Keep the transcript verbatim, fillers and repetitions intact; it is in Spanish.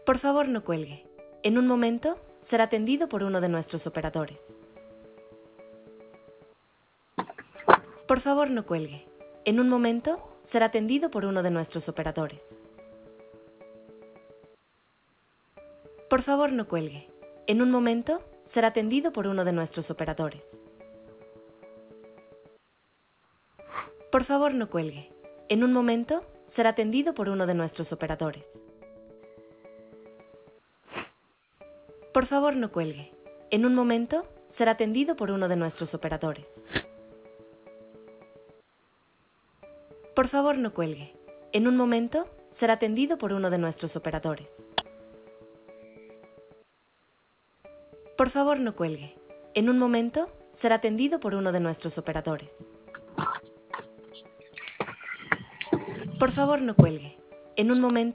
Por favor, no cuelgue. En un momento será atendido por uno de nuestros operadores. Por favor, no cuelgue. En un momento será atendido por uno de nuestros operadores. Por favor, no cuelgue. En un momento será atendido por uno de nuestros operadores. Por favor, no cuelgue. En un momento será atendido por uno de nuestros operadores. Por favor, no cuelgue. En un momento será atendido por uno de nuestros operadores. Por favor, no cuelgue. En un momento será atendido por uno de nuestros operadores. Por favor, no cuelgue. En un momento será atendido por uno de nuestros operadores. Por favor, no cuelgue. En un momento